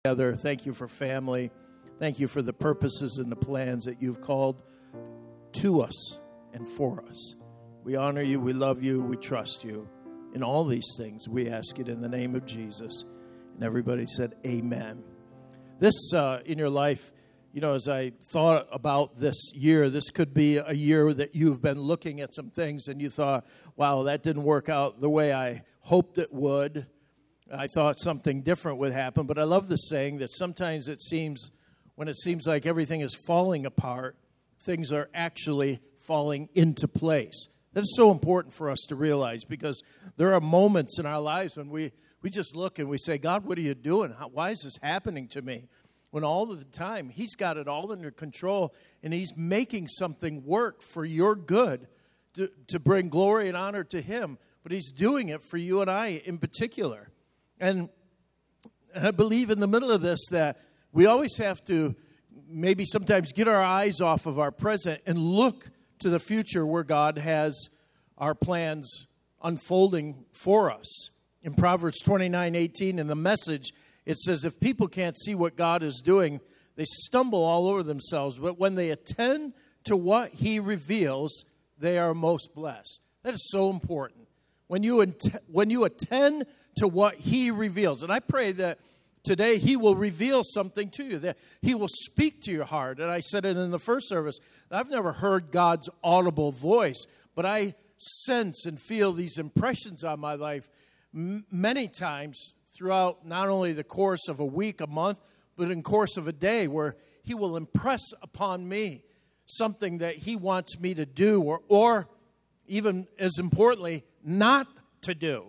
Together. Thank you for family. Thank you for the purposes and the plans that you've called to us and for us. We honor you, we love you, we trust you. In all these things, we ask it in the name of Jesus. And everybody said, amen. This, in your life, as I thought about this year, this could be a year that you've been looking at some things and you thought, wow, that didn't work out the way I hoped it would. I thought something different would happen, but I love the saying that sometimes when it seems like everything is falling apart, things are actually falling into place. That's so important for us to realize, because there are moments in our lives when we just look and we say, God, what are you doing? Why is this happening to me? When all of the time, He's got it all under control, and He's making something work for your good to bring glory and honor to Him, but He's doing it for you and I in particular. And I believe in the middle of this that we always have to maybe sometimes get our eyes off of our present and look to the future where God has our plans unfolding for us. In Proverbs 29:18, in the Message, it says, if people can't see what God is doing, they stumble all over themselves. But when they attend to what He reveals, they are most blessed. That is so important. When you attend to what He reveals. And I pray that today He will reveal something to you, that He will speak to your heart. And I said it in the first service, I've never heard God's audible voice, but I sense and feel these impressions on my life many times throughout not only the course of a week, a month, but in the course of a day, where He will impress upon me something that He wants me to do, or even as importantly, not to do.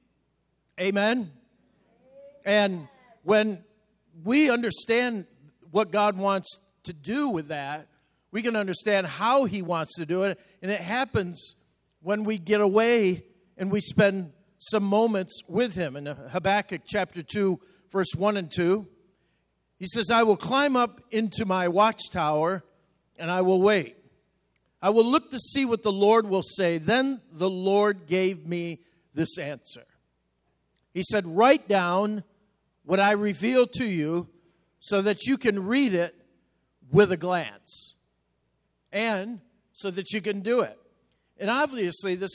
Amen? And when we understand what God wants to do with that, we can understand how He wants to do it. And it happens when we get away and we spend some moments with Him. In Habakkuk chapter 2, verse 1 and 2, he says, I will climb up into my watchtower and I will wait. I will look to see what the Lord will say. Then the Lord gave me this answer. He said, write down what I reveal to you so that you can read it with a glance and so that you can do it. And obviously this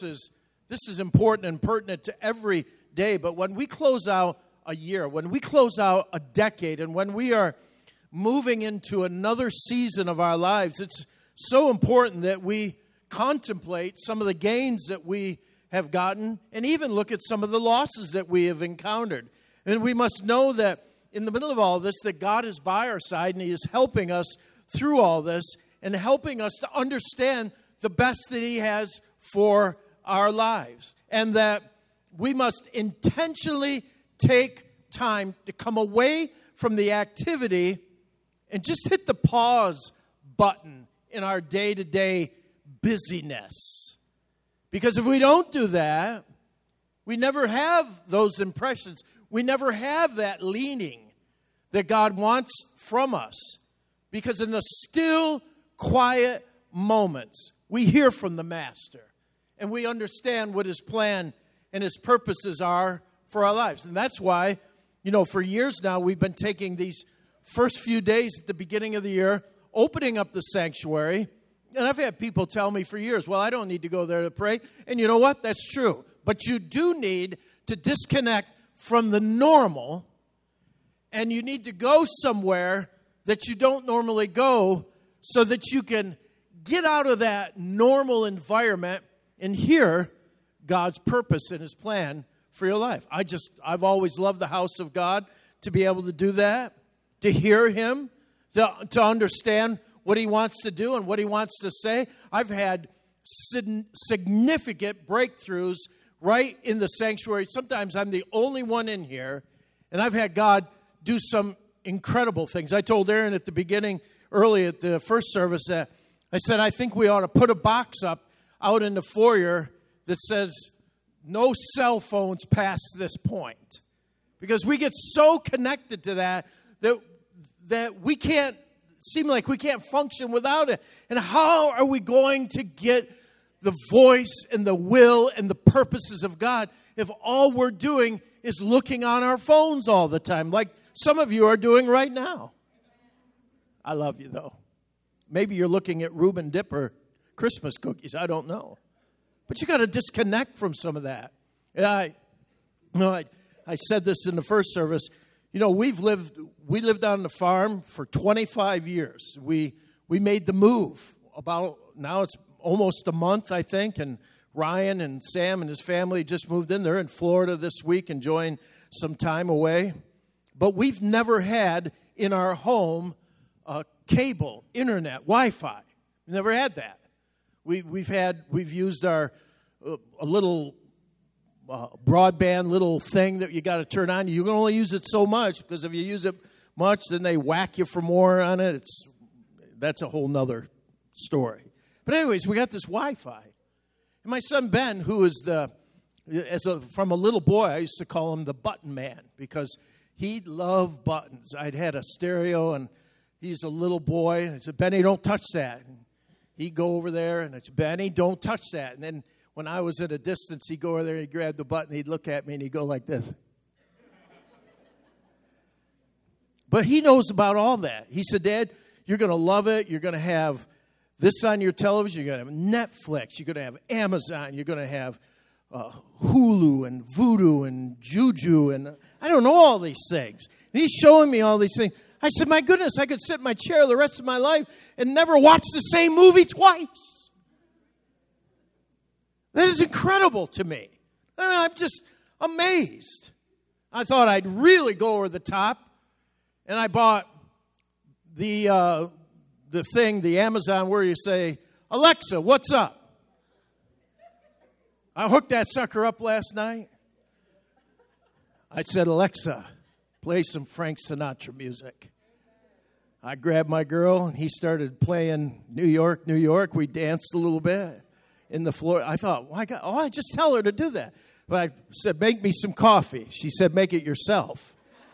is important and pertinent to every day. But when we close out a year, when we close out a decade, and when we are moving into another season of our lives, it's so important that we contemplate some of the gains that we have gotten, and even look at some of the losses that we have encountered. And we must know that in the middle of all this, that God is by our side, and He is helping us through all this, and helping us to understand the best that He has for our lives. And that we must intentionally take time to come away from the activity and just hit the pause button in our day-to-day busyness. Because if we don't do that, we never have those impressions. We never have that leaning that God wants from us. Because in the still, quiet moments, we hear from the Master. And we understand what His plan and His purposes are for our lives. And that's why, for years now, we've been taking these first few days at the beginning of the year, opening up the sanctuary. And I've had people tell me for years, well, I don't need to go there to pray. And you know what? That's true. But you do need to disconnect from the normal, and you need to go somewhere that you don't normally go so that you can get out of that normal environment and hear God's purpose and His plan for your life. I've always loved the house of God, to be able to do that, to hear Him, to understand what He wants to do and what He wants to say. I've had significant breakthroughs right in the sanctuary. Sometimes I'm the only one in here, and I've had God do some incredible things. I told Aaron at the beginning, early at the first service, that I said, I think we ought to put a box up out in the foyer that says, no cell phones past this point. Because we get so connected to that we can't seem like we can't function without it. And how are we going to get the voice and the will and the purposes of God if all we're doing is looking on our phones all the time? Like some of you are doing right now. I love you, though. Maybe you're looking at Reuben Dipper Christmas cookies. I don't know. But you got to disconnect from some of that. And I said this in the first service. You know, we lived on the farm for 25 years. We made the move now it's almost a month, I think, and Ryan and Sam and his family just moved in. They're in Florida this week enjoying some time away. But we've never had in our home cable, internet, Wi-Fi. We've never had that. We've used our a little broadband little thing that you got to turn on. You can only use it so much, because if you use it much, then they whack you for more on it. That's a whole nother story. But anyways, we got this Wi-Fi. And my son Ben, who is from a little boy, I used to call him the button man, because he loved buttons. I'd had a stereo, and he's a little boy. And I said, Benny, don't touch that. And he'd go over there, and I'd say, Benny, don't touch that. And then when I was at a distance, he'd go over there, he'd grab the button, he'd look at me, and he'd go like this. But he knows about all that. He said, Dad, you're going to love it. You're going to have this on your television. You're going to have Netflix. You're going to have Amazon. You're going to have Hulu and Vudu and Juju. And I don't know all these things. And he's showing me all these things. I said, my goodness, I could sit in my chair the rest of my life and never watch the same movie twice. That is incredible to me. I'm just amazed. I thought I'd really go over the top, and I bought the thing, the Amazon, where you say, Alexa, what's up? I hooked that sucker up last night. I said, Alexa, play some Frank Sinatra music. I grabbed my girl, and he started playing New York, New York. We danced a little bit in the floor. I thought, I just tell her to do that. But I said, make me some coffee. She said, make it yourself.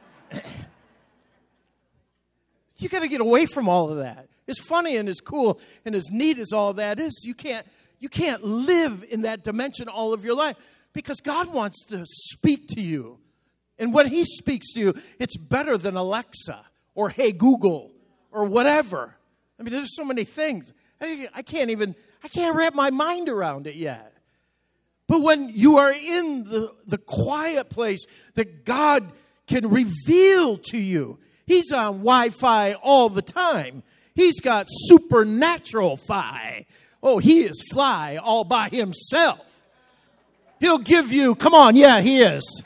You got to get away from all of that. As funny and as cool and as neat as all that is, you can't live in that dimension all of your life, because God wants to speak to you. And when he speaks to you, it's better than Alexa or Hey Google or whatever. I mean, there's so many things. I can't wrap my mind around it yet. But when you are in the quiet place that God can reveal to you, he's on Wi-Fi all the time. He's got supernatural fi. Oh, he is fly all by himself. He'll give you, come on, yeah, he is.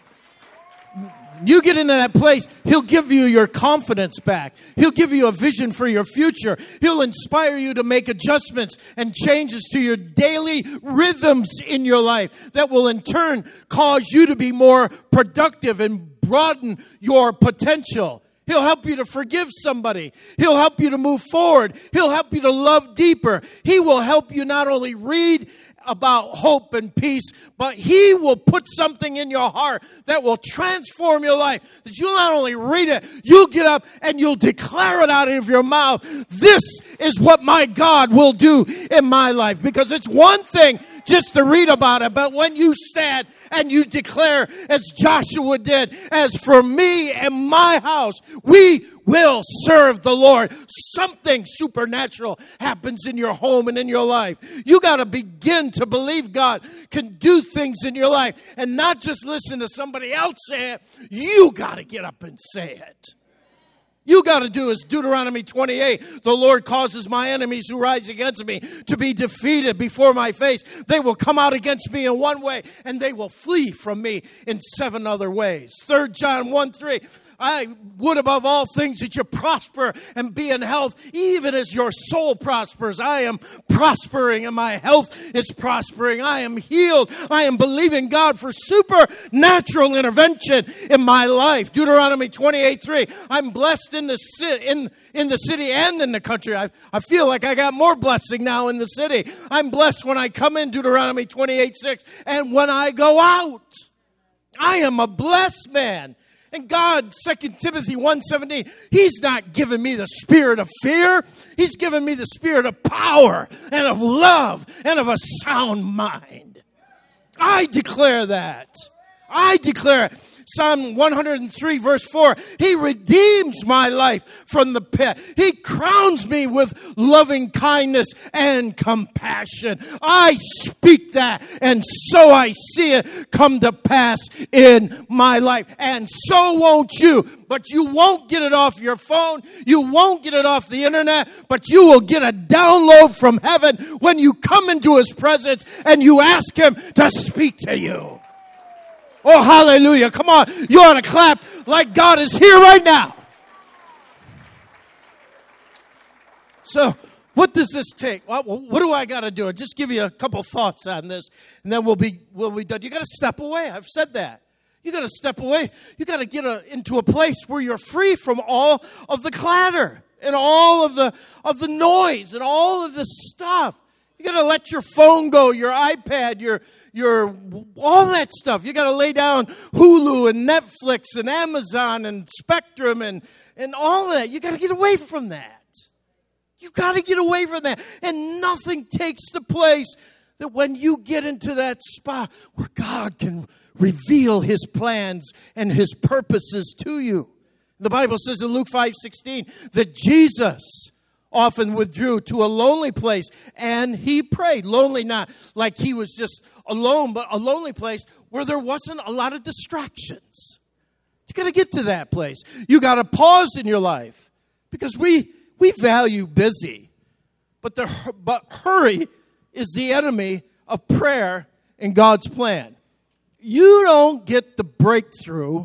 You get into that place, he'll give you your confidence back. He'll give you a vision for your future. He'll inspire you to make adjustments and changes to your daily rhythms in your life that will in turn cause you to be more productive and broaden your potential. He'll help you to forgive somebody. He'll help you to move forward. He'll help you to love deeper. He will help you not only read about hope and peace, but he will put something in your heart that will transform your life. That you'll not only read it, you'll get up and you'll declare it out of your mouth. This is what my God will do in my life. Because it's one thing just to read about it, but when you stand and you declare, as Joshua did, as for me and my house, we will serve the Lord. Something supernatural happens in your home and in your life. You got to begin to believe God can do things in your life and not just listen to somebody else say it. You got to get up and say it. You got to do as Deuteronomy 28. The Lord causes my enemies who rise against me to be defeated before my face. They will come out against me in one way, and they will flee from me in 7 other ways. 3 John 1:3. I would above all things that you prosper and be in health, even as your soul prospers. I am prospering and my health is prospering. I am healed. I am believing God for supernatural intervention in my life. Deuteronomy 28:3. I'm blessed in the city and in the country. I feel like I got more blessing now in the city. I'm blessed when I come in, Deuteronomy 28:6, and when I go out. I am a blessed man. And God, 2 Timothy 1:17, he's not given me the spirit of fear. He's given me the spirit of power and of love and of a sound mind. I declare that. I declare it. Psalm 103 verse 4, He redeems my life from the pit. He crowns me with loving kindness and compassion. I speak that, and so I see it come to pass in my life. And so won't you. But you won't get it off your phone. You won't get it off the internet. But you will get a download from heaven when you come into His presence and you ask Him to speak to you. Oh, hallelujah. Come on. You ought to clap like God is here right now. So, what does this take? What do I got to do? I'll just give you a couple thoughts on this, and then we'll be done. You got to step away. I've said that. You got to step away. You got to get into a place where you're free from all of the clatter and all of the noise and all of the stuff. You got to let your phone go, your iPad, your all that stuff. You got to lay down Hulu and Netflix and Amazon and Spectrum and all that. You got to get away from that. You got to get away from that. And nothing takes the place that when you get into that spot where God can reveal His plans and His purposes to you. The Bible says in Luke 5:16 that Jesus often withdrew to a lonely place and He prayed. Lonely, not like He was just alone, but a lonely place where there wasn't a lot of distractions. You got to get to that place. You got to pause in your life because we value busy, but hurry is the enemy of prayer and God's plan. You don't get the breakthrough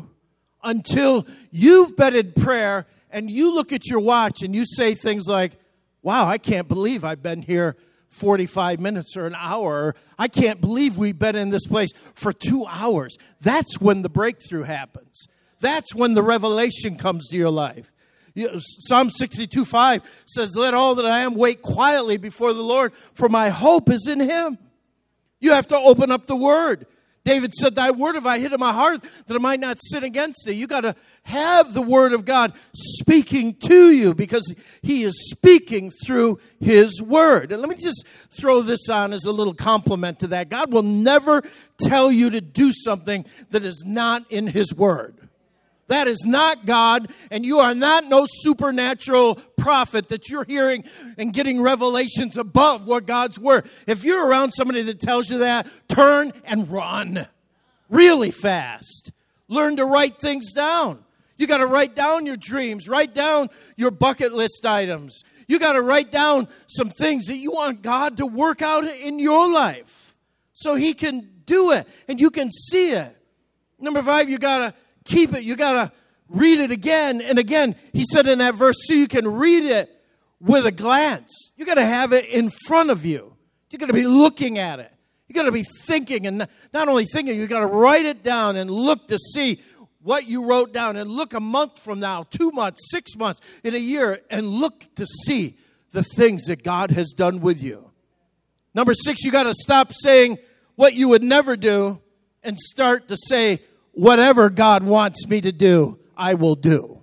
until you've been in prayer and you look at your watch and you say things like, wow, I can't believe I've been here 45 minutes or an hour. I can't believe we've been in this place for 2 hours. That's when the breakthrough happens. That's when the revelation comes to your life. Psalm 62:5 says, let all that I am wait quietly before the Lord, for my hope is in Him. You have to open up the Word. David said, thy word have I hid in my heart that I might not sin against thee. You got to have the Word of God speaking to you because He is speaking through His Word. And let me just throw this on as a little compliment to that. God will never tell you to do something that is not in His Word. That is not God, and you are not no supernatural prophet that you're hearing and getting revelations above what God's Word. If you're around somebody that tells you that, turn and run really fast. Learn to write things down. You got to write down your dreams. Write down your bucket list items. You got to write down some things that you want God to work out in your life so He can do it and you can see it. Number 5, you got to keep it. You got to read it again and again. He said in that verse, so you can read it with a glance. You got to have it in front of you. You got to be looking at it. You got to be thinking, and not only thinking, you got to write it down and look to see what you wrote down, and look a month from now, 2 months, 6 months, in a year, and look to see the things that God has done with you. Number 6, you got to stop saying what you would never do and start to say, whatever God wants me to do, I will do.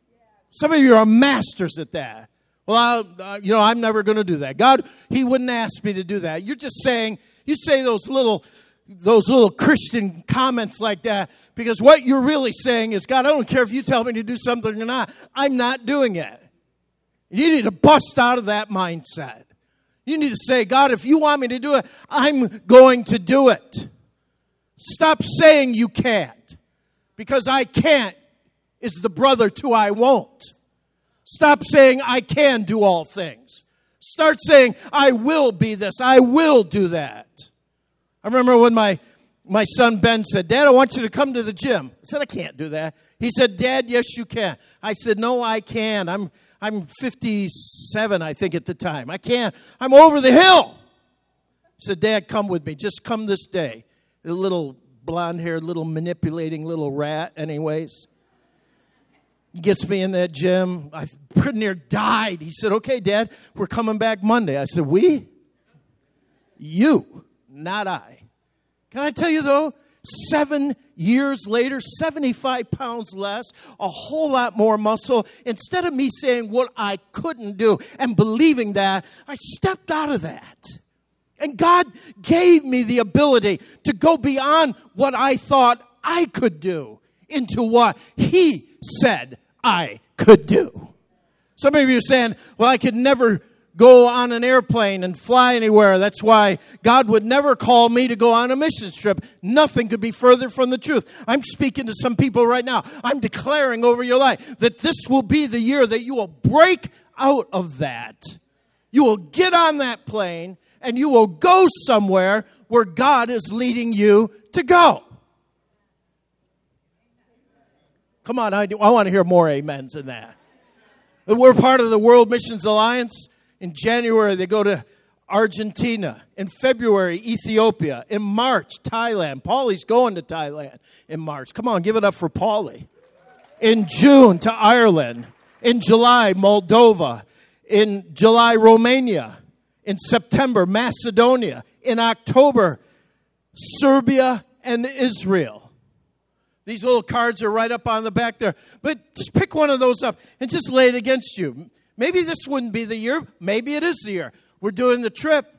Some of you are masters at that. Well, I'm never going to do that. God, He wouldn't ask me to do that. You're just saying, you say those little Christian comments like that because what you're really saying is, God, I don't care if you tell me to do something or not. I'm not doing it. You need to bust out of that mindset. You need to say, God, if you want me to do it, I'm going to do it. Stop saying you can't. Because I can't is the brother to I won't. Stop saying I can do all things. Start saying I will be this. I will do that. I remember when my son Ben said, Dad, I want you to come to the gym. I said, I can't do that. He said, Dad, yes, you can. I said, no, I can. I'm 57, I think, at the time. I can't. I'm over the hill. He said, Dad, come with me. Just come this day. The little blonde-haired, little manipulating little rat anyways. He gets me in that gym. I pretty near died. He said, okay, Dad, we're coming back Monday. I said, we? You, not I. Can I tell you, though, 7 years later, 75 pounds less, a whole lot more muscle. Instead of me saying what I couldn't do and believing that, I stepped out of that. And God gave me the ability to go beyond what I thought I could do into what He said I could do. Some of you are saying, well, I could never go on an airplane and fly anywhere. That's why God would never call me to go on a mission trip. Nothing could be further from the truth. I'm speaking to some people right now. I'm declaring over your life that this will be the year that you will break out of that. You will get on that plane and you will go somewhere where God is leading you to go. Come on, I want to hear more amens than that. We're part of the World Missions Alliance. In January, they go to Argentina. In February, Ethiopia. In March, Thailand. Paulie's going to Thailand in March. Come on, give it up for Paulie. In June, to Ireland. In July, Moldova. In July, Romania. In September, Macedonia. In October, Serbia and Israel. These little cards are right up on the back there. But just pick one of those up and just lay it against you. Maybe this wouldn't be the year. Maybe it is the year. We're doing the trip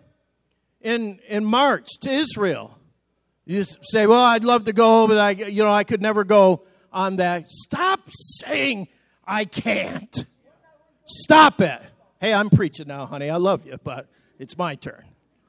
in March to Israel. You say, well, I'd love to go, but I could never go on that. Stop saying I can't. Stop it. Hey, I'm preaching now, honey. I love you, but it's my turn.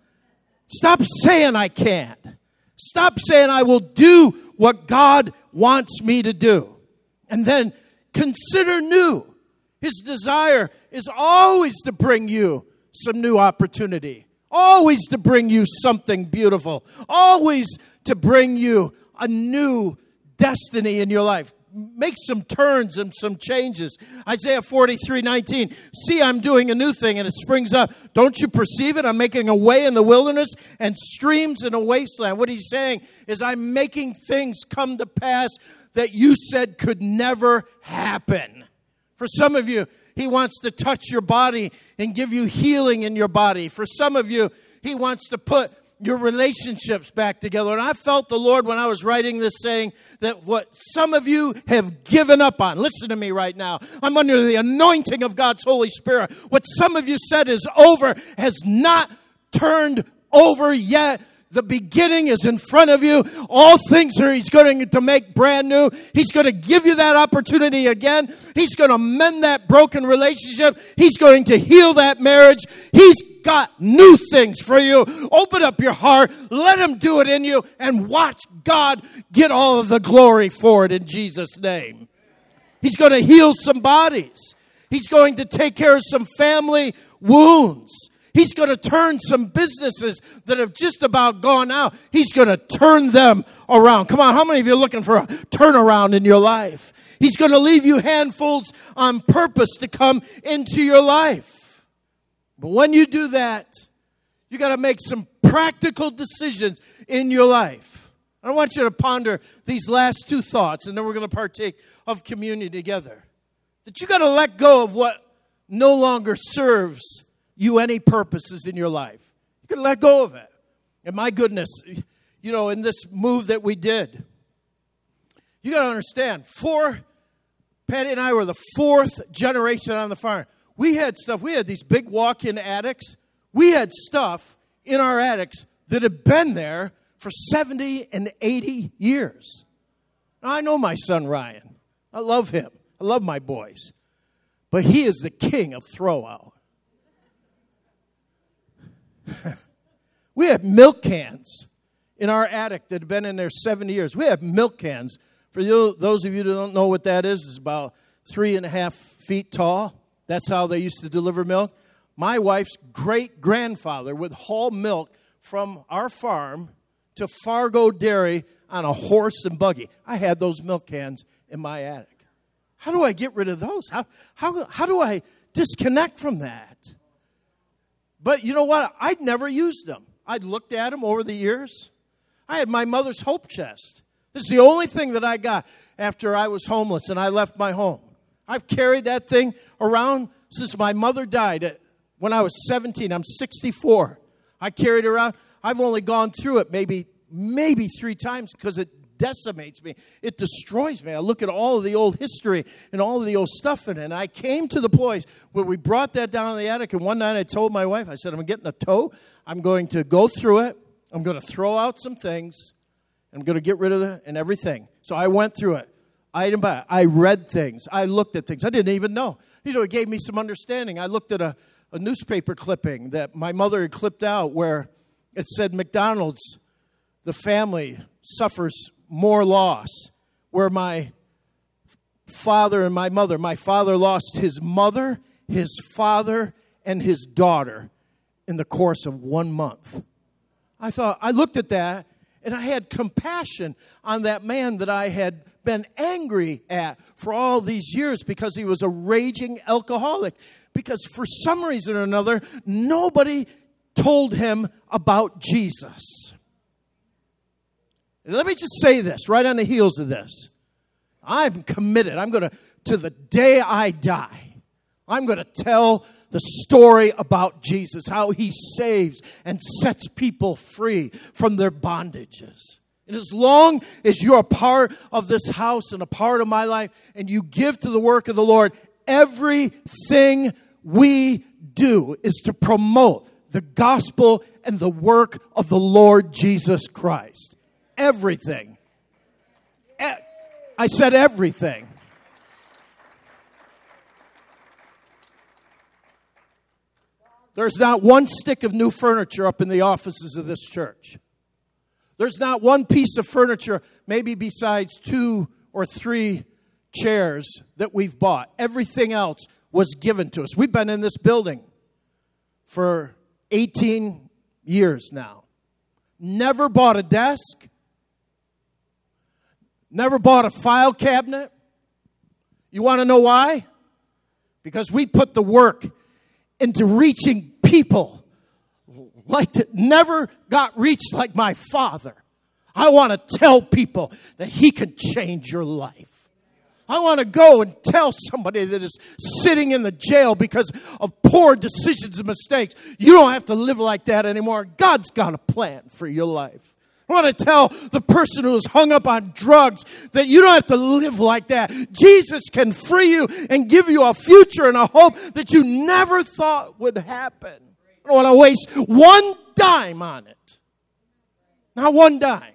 Stop saying I can't. Stop saying I will do what God wants me to do. And then consider new. His desire is always to bring you some new opportunity. Always to bring you something beautiful. Always to bring you a new destiny in your life. Make some turns and some changes. Isaiah 43:19. See, I'm doing a new thing and it springs up. Don't you perceive it? I'm making a way in the wilderness and streams in a wasteland. What he's saying is I'm making things come to pass that you said could never happen. For some of you, He wants to touch your body and give you healing in your body. For some of you, He wants to put your relationships back together. And I felt the Lord when I was writing this saying that what some of you have given up on, listen to me right now. I'm under the anointing of God's Holy Spirit. What some of you said is over has not turned over yet. The beginning is in front of you. All things are He's going to make brand new. He's going to give you that opportunity again. He's going to mend that broken relationship. He's going to heal that marriage. He's got new things for you. Open up your heart. Let Him do it in you and watch God get all of the glory for it in Jesus' name. He's going to heal some bodies. He's going to take care of some family wounds. He's going to turn some businesses that have just about gone out. He's going to turn them around. Come on, how many of you are looking for a turnaround in your life? He's going to leave you handfuls on purpose to come into your life. But when you do that, you got to make some practical decisions in your life. I want you to ponder these last two thoughts, and then we're going to partake of communion together. That you got to let go of what no longer serves you any purposes in your life. You can let go of it. And my goodness, in this move that we did, you got to understand, Patty and I were the fourth generation on the farm. We had stuff. We had these big walk-in attics. We had stuff in our attics that had been there for 70 and 80 years. Now, I know my son Ryan. I love him. I love my boys. But he is the king of throw-out. We had milk cans in our attic that had been in there 70 years. We have milk cans. For those of you who don't know what that is, it's about 3.5 feet tall. That's how they used to deliver milk. My wife's great-grandfather would haul milk from our farm to Fargo Dairy on a horse and buggy. I had those milk cans in my attic. How do I get rid of those? How do I disconnect from that? But you know what? I'd never used them. I'd looked at them over the years. I had my mother's hope chest. This is the only thing that I got after I was homeless and I left my home. I've carried that thing around since my mother died when I was 17. I'm 64. I carried it around. I've only gone through it maybe 3 times because it decimates me. It destroys me. I look at all of the old history and all of the old stuff in it. And I came to the place where we brought that down in the attic. And one night I told my wife, I said, I'm getting a tow. I'm going to go through it. I'm going to throw out some things. I'm going to get rid of it and everything. So I went through it. Item by item. I read things. I looked at things. I didn't even know. It gave me some understanding. I looked at a newspaper clipping that my mother had clipped out where it said McDonald's, the family, suffers more loss. Where my father and my mother, my father lost his mother, his father, and his daughter in the course of 1 month. I looked at that, and I had compassion on that man that I had been angry at for all these years because he was a raging alcoholic. Because for some reason or another, nobody told him about Jesus. And let me just say this right on the heels of this. I'm committed. I'm going to the day I die, I'm going to tell the story about Jesus, how he saves and sets people free from their bondages. And as long as you're a part of this house and a part of my life and you give to the work of the Lord, everything we do is to promote the gospel and the work of the Lord Jesus Christ. Everything. I said everything. There's not one stick of new furniture up in the offices of this church. There's not one piece of furniture, maybe besides 2 or 3 chairs that we've bought. Everything else was given to us. We've been in this building for 18 years now. Never bought a desk. Never bought a file cabinet. You want to know why? Because we put the work into reaching people like that never got reached like my father. I want to tell people that he can change your life. I want to go and tell somebody that is sitting in the jail because of poor decisions and mistakes, you don't have to live like that anymore. God's got a plan for your life. I want to tell the person who is hung up on drugs that you don't have to live like that. Jesus can free you and give you a future and a hope that you never thought would happen. I don't want to waste one dime on it. Not one dime.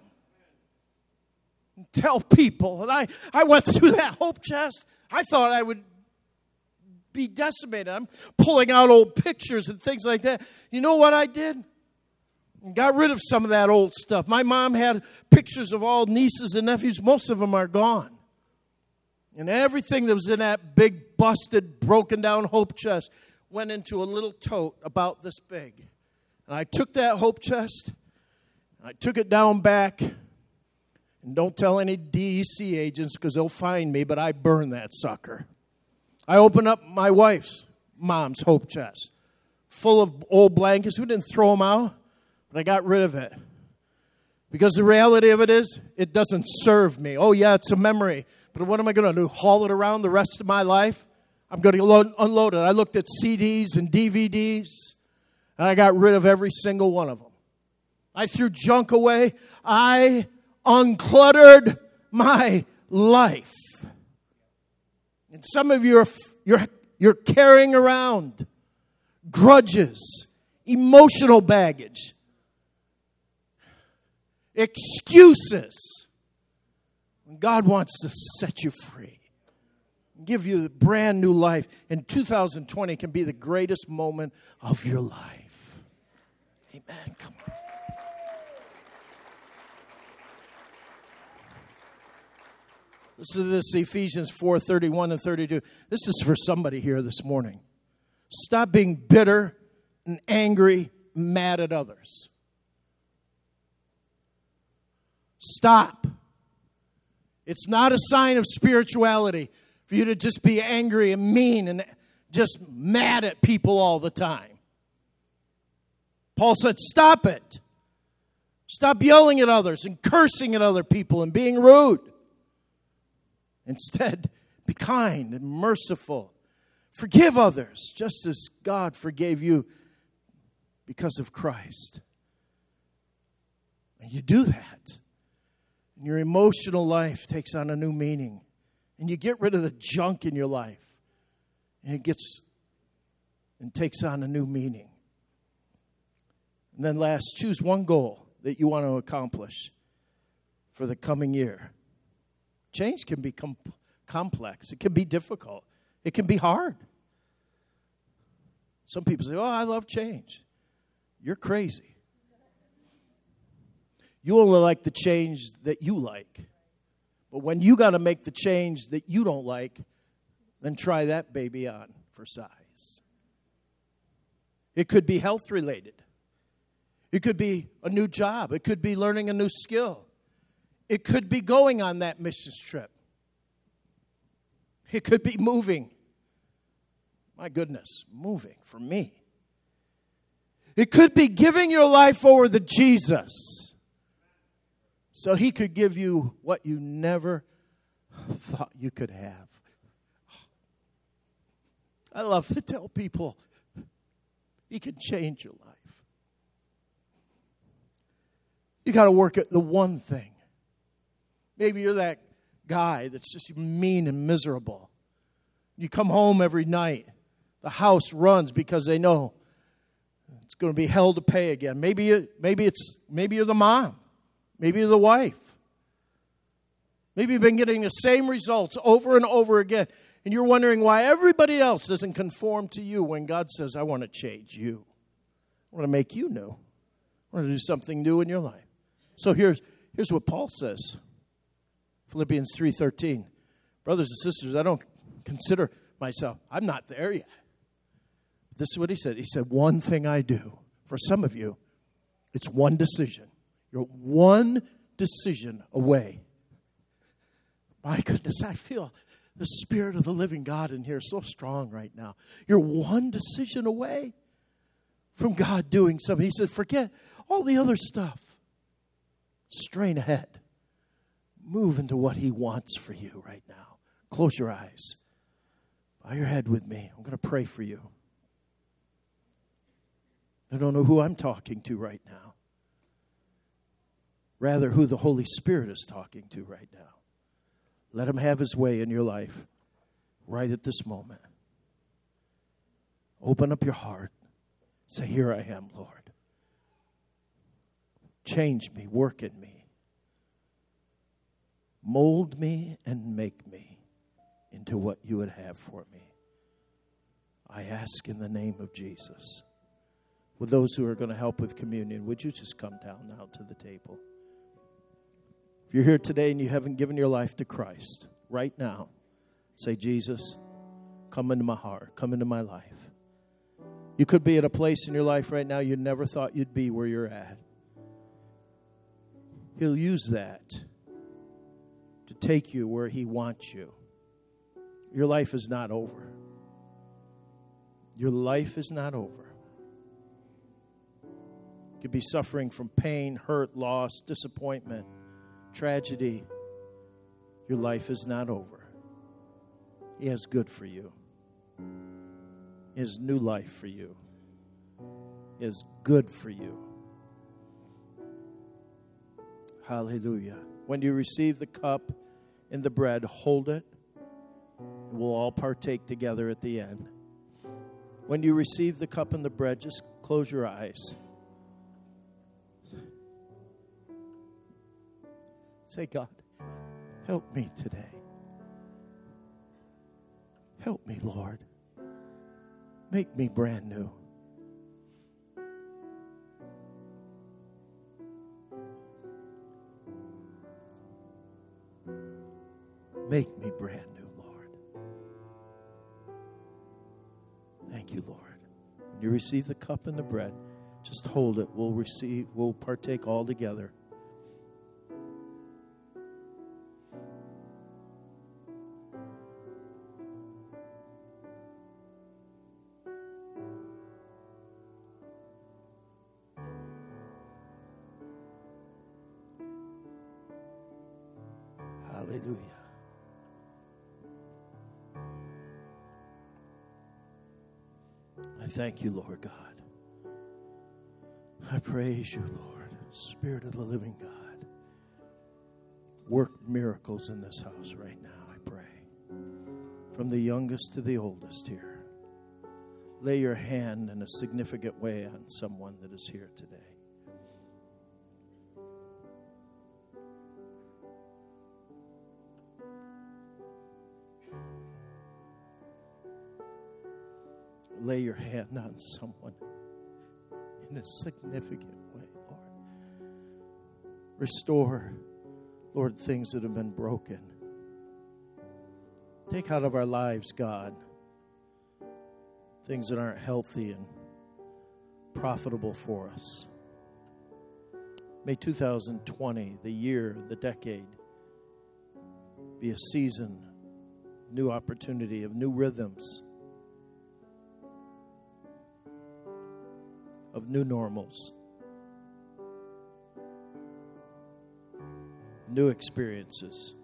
Tell people. And I went through that hope chest. I thought I would be decimated. I'm pulling out old pictures and things like that. You know what I did? Got rid of some of that old stuff. My mom had pictures of all nieces and nephews. Most of them are gone. And everything that was in that big, busted, broken down hope chest went into a little tote about this big. And I took that hope chest, and I took it down back. And don't tell any DEC agents because they'll find me, but I burned that sucker. I opened up my wife's mom's hope chest, full of old blankets. We didn't throw them out. I got rid of it. Because the reality of it is, it doesn't serve me. Oh, yeah, it's a memory. But what am I going to do? Haul it around the rest of my life? I'm going to unload it. I looked at CDs and DVDs, and I got rid of every single one of them. I threw junk away. I uncluttered my life. And some of you you're carrying around grudges, emotional baggage, excuses. God wants to set you free, give you a brand new life. And 2020 can be the greatest moment of your life. Amen. Come on. Listen to this, Ephesians 4:31 and 32. This is for somebody here this morning. Stop being bitter and angry, mad at others. Stop. It's not a sign of spirituality for you to just be angry and mean and just mad at people all the time. Paul said, stop it. Stop yelling at others and cursing at other people and being rude. Instead, be kind and merciful. Forgive others just as God forgave you because of Christ. And you do that. And your emotional life takes on a new meaning. And you get rid of the junk in your life. And it takes on a new meaning. And then last, choose one goal that you want to accomplish. for the coming year. Change can be complex. It can be difficult. It can be hard. Some people say, oh, I love change. You're crazy. You only like the change that you like. But when you got to make the change that you don't like, then try that baby on for size. It could be health related. It could be a new job. It could be learning a new skill. It could be going on that missions trip. It could be moving. My goodness, moving for me. It could be giving your life over to Jesus so He could give you what you never thought you could have. I love to tell people He can change your life. You got to work at the one thing. Maybe you're that guy that's just mean and miserable. You come home every night. The house runs because they know it's going to be hell to pay again. Maybe you're the mom. Maybe you're the wife. Maybe you've been getting the same results over and over again. And you're wondering why everybody else doesn't conform to you when God says, I want to change you. I want to make you new. I want to do something new in your life. So here's what Paul says. Philippians 3:13. Brothers and sisters, I don't consider myself, I'm not there yet. This is what he said. He said, one thing I do. For some of you, it's one decision. You're one decision away. My goodness, I feel the Spirit of the living God in here so strong right now. You're one decision away from God doing something. He said, forget all the other stuff. Strain ahead. Move into what He wants for you right now. Close your eyes. Bow your head with me. I'm going to pray for you. I don't know who I'm talking to right now. Rather, who the Holy Spirit is talking to right now. Let Him have His way in your life right at this moment. Open up your heart. Say, here I am, Lord. Change me, work in me. Mold me and make me into what you would have for me. I ask in the name of Jesus. With those who are going to help with communion, would you just come down now to the table? If you're here today and you haven't given your life to Christ, right now, say, Jesus, come into my heart, come into my life. You could be at a place in your life right now you never thought you'd be where you're at. He'll use that to take you where He wants you. Your life is not over. Your life is not over. You could be suffering from pain, hurt, loss, disappointment, tragedy. Your life is not over. He has good for you. He has new life for you. He has good for you. Hallelujah. When you receive the cup and the bread, hold it. And we'll all partake together at the end. When you receive the cup and the bread, just close your eyes. Say, God, help me today. Help me, Lord. Make me brand new. Make me brand new, Lord. Thank you, Lord. When you receive the cup and the bread, just hold it. We'll partake all together. Hallelujah. I thank you, Lord God. I praise you, Lord, Spirit of the living God. Work miracles in this house right now, I pray. From the youngest to the oldest here. Lay your hand in a significant way on someone that is here today. lay your hand on someone in a significant way, Lord. Restore, Lord, things that have been broken. Take out of our lives, God, things that aren't healthy and profitable for us. May 2020, the year, the decade, be a season, new opportunity, of new rhythms, of new normals, new experiences.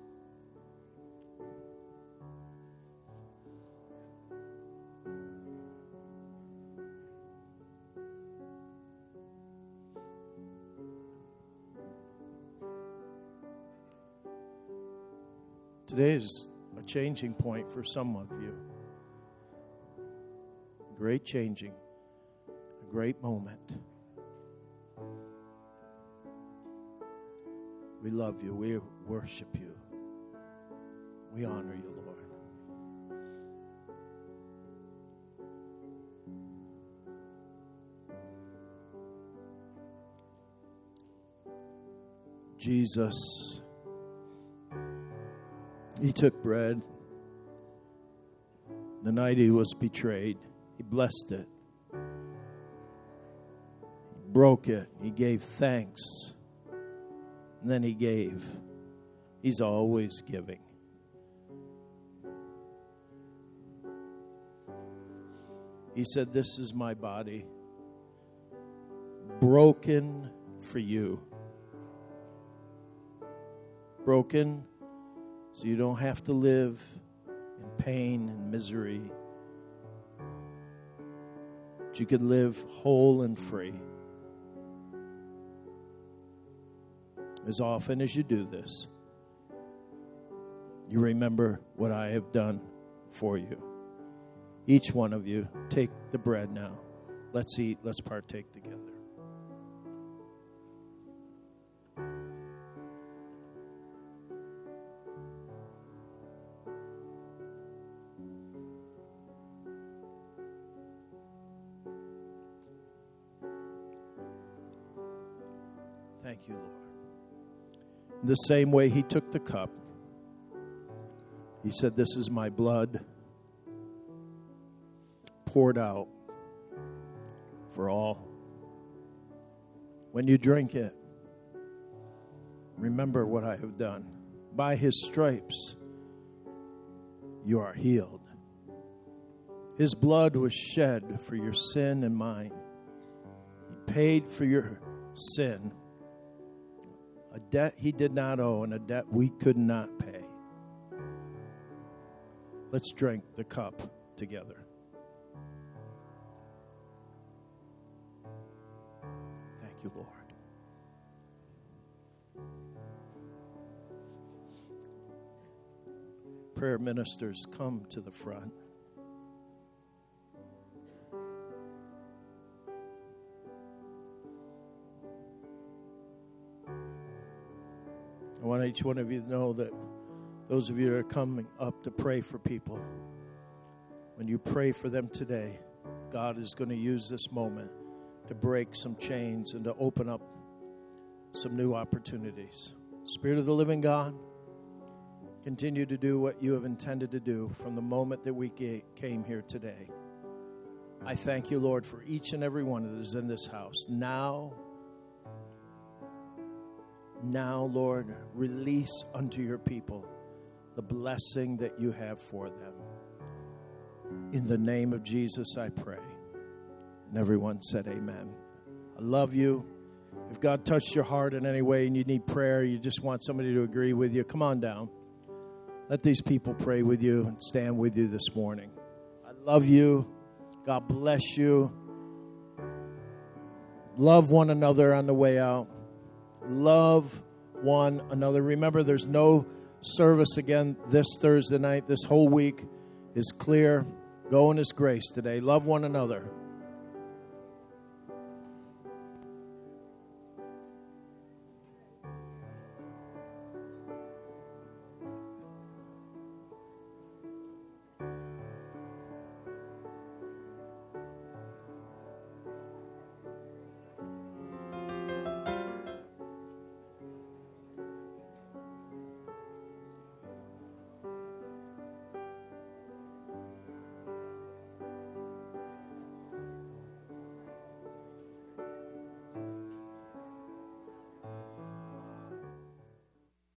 Today is a changing point for some of you. Great changing. A great moment. We love you. We worship you. We honor you, Lord. Jesus, he took bread. The night he was betrayed, he blessed it. He broke it. He gave thanks. And then he gave. He's always giving. He said, "This is my body, broken for you." Broken so you don't have to live in pain and misery. But you can live whole and free. As often as you do this, you remember what I have done for you. Each one of you, take the bread now. Let's eat, let's partake together. Thank you, Lord. In the same way he took the cup, he said, "This is my blood poured out for all." When you drink it, remember what I have done. By his stripes, you are healed. His blood was shed for your sin and mine. He paid for your sin. A debt he did not owe and a debt we could not pay. Let's drink the cup together. Thank you, Lord. Prayer ministers, come to the front. I want each one of you to know that those of you that are coming up to pray for people, when you pray for them today, God is going to use this moment to break some chains and to open up some new opportunities. Spirit of the living God, continue to do what you have intended to do from the moment that we came here today. I thank you, Lord, for each and every one that is in this house. Now, Lord, release unto your people the blessing that you have for them. In the name of Jesus, I pray. And everyone said amen. I love you. If God touched your heart in any way and you need prayer, you just want somebody to agree with you, come on down. Let these people pray with you and stand with you this morning. I love you. God bless you. Love one another on the way out. Love one another. Remember, there's no service again this Thursday night. This whole week is clear. Go in His grace today. Love one another.